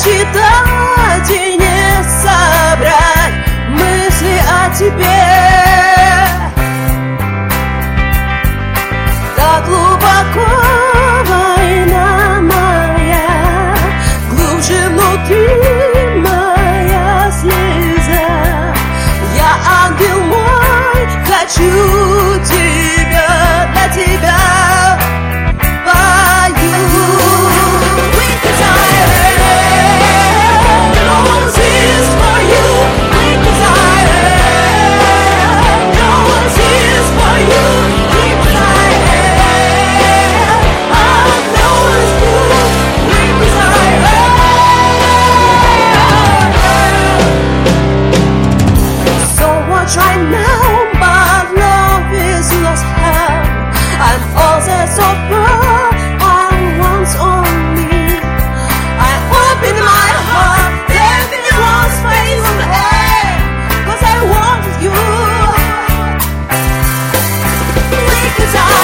пересчитать и не собрать мысли о тебе. Так глубоко война моя, глубже внутри моя слеза. Я ангел мой, хочу тебя, для тебя пою. Because I am no one's is for you. Because I am no one's is for you. Because I am I'm no one's good. Because I am so much right now, but love is lost hell. And all that's over I want only. I open my heart, every lost space in air, 'cause I wanted you. Because I